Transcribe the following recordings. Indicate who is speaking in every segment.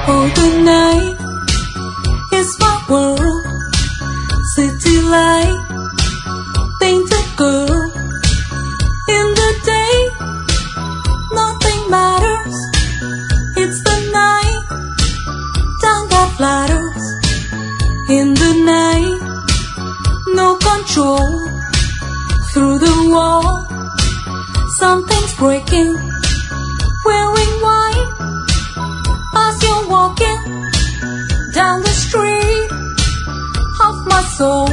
Speaker 1: Oh, the night is my world, city light, painted girl. In the day, nothing matters. It's the night, time that flatters. In the night, no control. Through the wall, something's breaking. Wearing white as you're walking down the street of my soul.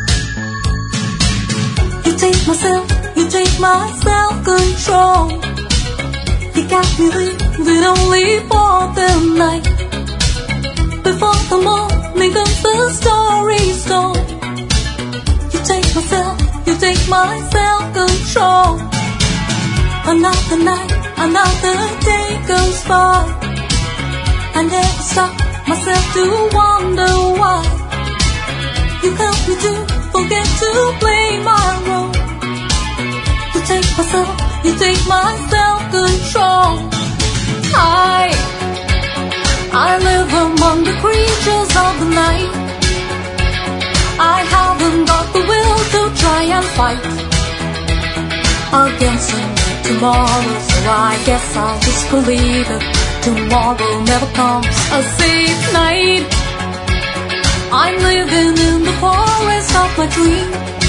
Speaker 1: You take myself, you take my self-control. You got me living only for the night. Before the morning comes, the story's told. You take myself, you take my self-control. Another night, another day goes by. I never stop myself to wonder why. You help me to forget to play my role. You take myself, you take my self-control. I live among the creatures of the night. I haven't got the will to try and fight against tomorrow, so I guess I'll just believe it. Tomorrow never comes a safe night. I'm living in the forest of my dream.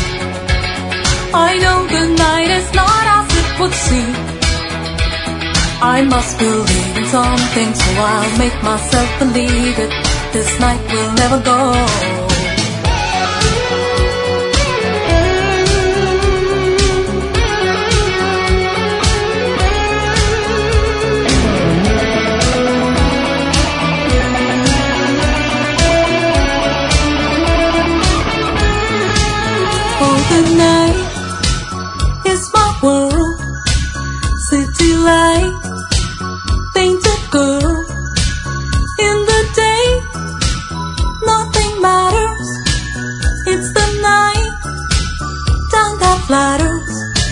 Speaker 1: I know the night is not as it would seem. I must believe in something, so I'll make myself believe it. This night will never go. The night is my world, city light, painted girl. In the day, nothing matters. It's the night, time that flatters.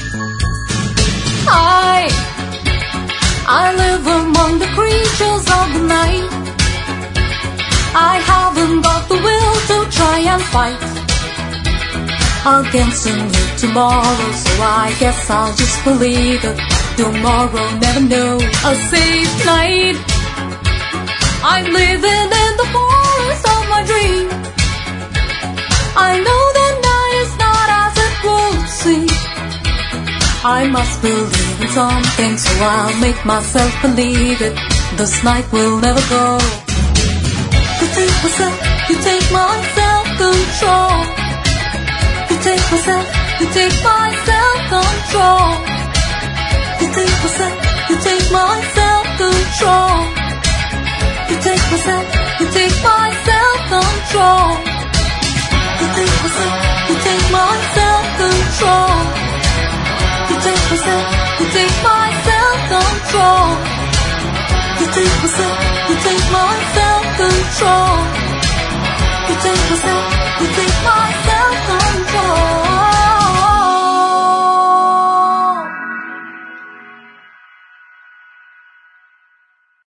Speaker 1: I live among the creatures of the night. I haven't got the will to try and fight against a new tomorrow, so I guess I'll just believe it. Tomorrow never know a safe night. I'm living in the forest of my dream. I know the night is not as it would seem. I must believe in something, so I'll make myself believe it. This night will never go. You take myself, you take my self-control. You take myself, you take my self-control. You take myself, you take my self-control. You take myself, you take my self-control. You take myself, you take my self-control. You take myself, you take my self-control. You take myself, you take my self-control. You take myself, you take my self-control.